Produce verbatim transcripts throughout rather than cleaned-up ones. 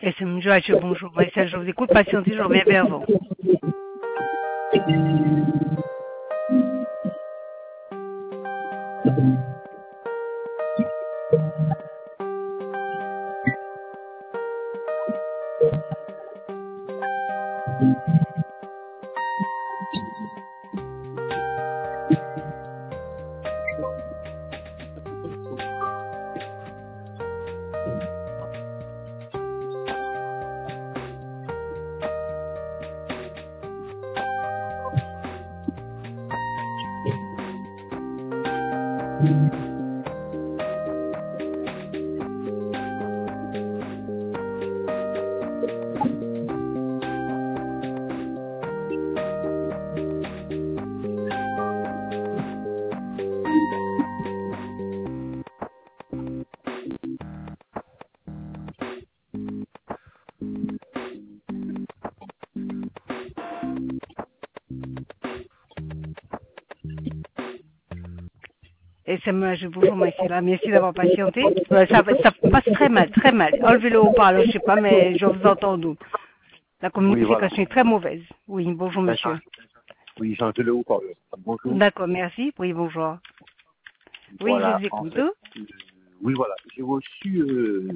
Et c'est M. H. Bonjour. Marcel, je vous écoute. Patientez, je reviens vers vous. Et c'est M. H. Bonjour, Marcel. Merci d'avoir patienté. Euh, Ça, ça passe très mal, très mal. Enlevez-le au parleur, je sais pas, mais je vous entends d'où. La Oui, communication voilà. est très mauvaise. Oui, bonjour, monsieur. Oui, j'ai entendu le haut-parleur. Bonjour. D'accord, merci. Oui, bonjour. Oui, je Voilà, vous en écoute. fait, euh, oui, voilà. J'ai reçu, euh,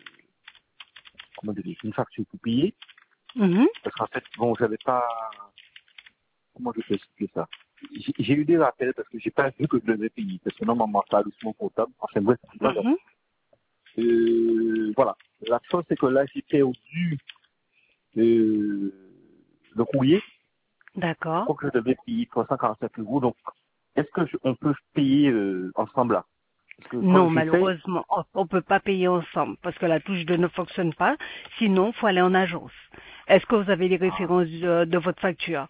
comment dire, une facture pour payer. Mhm. Parce qu'en fait, bon, j'avais pas, comment je peux expliquer ça? J'ai j'ai eu des rappels parce que j'ai pas vu que je devais payer. Parce que normalement, ça a doucement comptable. Enfin, bref, c'est pas grave. Mhm. Euh, voilà. La chose, c'est que là, j'ai perdu, euh, le courrier. Je D'accord. crois que je devais payer trois cent quarante-sept euros. Donc, est-ce que je- on peut payer, euh, ensemble là? Parce que quand Non, j'ai fait, malheureusement, on ne peut pas payer ensemble parce que la touche deux ne fonctionne pas. Sinon, il faut aller en agence. Est-ce que vous avez les références de, de votre facture?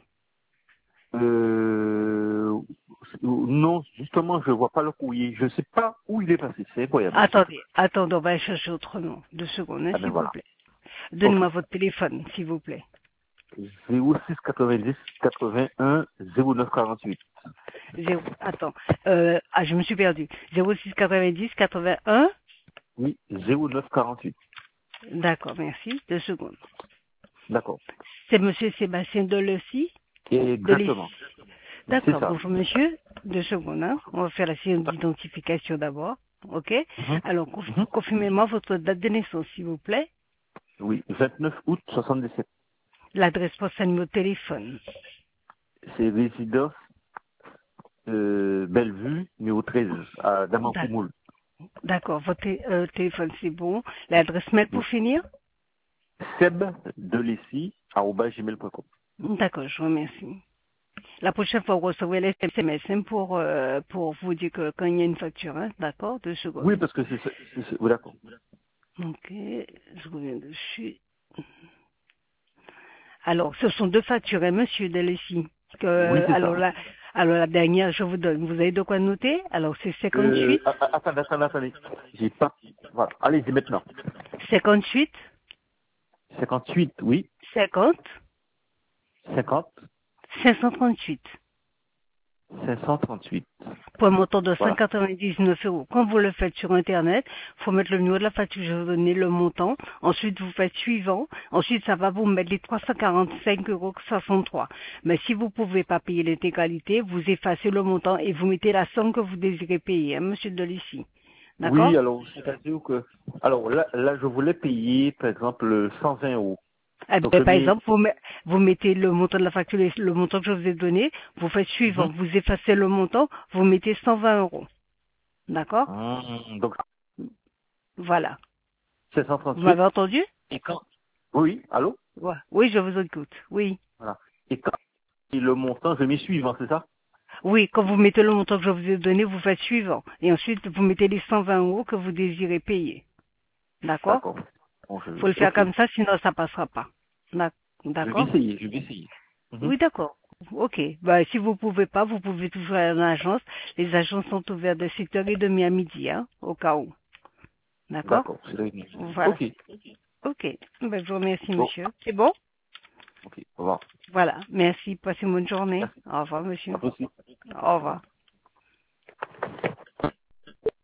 Euh, non, justement, je vois pas le courrier. Je sais pas où il est passé. C'est incroyable. Attendez, attendez, on va chercher autrement. Deux secondes, hein, Ah ben s'il vous voilà. plaît. Ok. Donnez-moi votre téléphone, s'il vous plaît. zéro six quatre-vingt-dix quatre-vingt-un zéro neuf quarante-huit. Zéro, attends, euh, ah, je me suis perdu. zéro six quatre-vingt-dix quatre-vingt-un. Oui, zéro neuf quarante-huit. D'accord, merci. Deux secondes. D'accord. C'est Monsieur Sébastien Delessy, Delessy. Exactement. C'est D'accord, ça. bonjour monsieur. Deux secondes, hein. On va faire la séance d'identification d'abord. Ok? Mhm. Alors, conf- Mhm. confirmez-moi votre date de naissance, s'il vous plaît. Oui, vingt-neuf août soixante-dix-sept. L'adresse postale, numéro de téléphone. C'est résidence euh, Bellevue, numéro treize, à D'ac- Damancourt-Moule. D'accord, votre té- euh, téléphone, c'est bon. L'adresse mail pour finir? Seb Delessy, arobase gmail point com. D'accord, je vous remercie. La prochaine fois, vous recevrez les S M S hein, pour, euh, pour vous dire que quand il y a une facture, hein. D'accord? Deux secondes. Oui, parce que c'est ça. c'est- c'est- oui, d'accord. Ok, je reviens dessus. Alors, ce sont deux factures, hein, monsieur Delessy. Oui, Que, c'est alors, ça. la, alors, la dernière, je vous donne. Vous avez de quoi noter? Alors, c'est Euh, cinquante-huit, a- a- attendez, attendez, attendez. J'ai pas. Voilà. Allez-y maintenant. cinquante-huit, cinquante-huit, oui. cinquante, cinquante, cinq cent trente-huit. cinq cent trente-huit. Pour un montant de cent Voilà. quatre-vingt-dix-neuf euros. Quand vous le faites sur Internet, il faut mettre le numéro de la facture, je vais vous donner le montant. Ensuite, vous faites suivant. Ensuite, ça va vous mettre les trois cent quarante-cinq euros soixante-trois. Mais si vous ne pouvez pas payer l'intégralité, vous effacez le montant et vous mettez la somme que vous désirez payer, hein, monsieur Delici. D'accord? Oui, alors, c'est-à-dire que. Alors, là, là, je voulais payer, par exemple, cent vingt euros. Eh Donc, ben, je par mets. exemple, vous, met- vous mettez le montant de la facture, et le montant que je vous ai donné, vous faites suivant. Mhm. Vous effacez le montant, vous mettez cent vingt euros. D'accord? Hum, donc, Voilà. Vous sept cent trente-huit. m'avez entendu? Et quand. Oui, allô? Ouais. Oui, je vous écoute. Oui. Voilà. Et quand. Et le montant, je mets suivant, c'est ça? Oui, quand vous mettez le montant que je vous ai donné, vous faites suivant. Et ensuite, vous mettez les cent vingt euros que vous désirez payer. D'accord? D'accord. Bon, je... Faut le faire Ok. comme ça, sinon ça passera pas. D'ac- Je vais D'accord? essayer, je vais essayer. Mhm. Oui, d'accord. Ok. Bah, si vous pouvez pas, vous pouvez toujours aller en agence. Les agences sont ouvertes de sept heures trente à midi, hein, au cas où. D'accord? D'accord, c'est réglé. Voilà. Ok. Ok. Ben, je vous remercie, Bon, monsieur. C'est bon? ok. Au revoir. Voilà. Merci. Passez une bonne journée. Merci. Au revoir, À monsieur. toi aussi. Au revoir.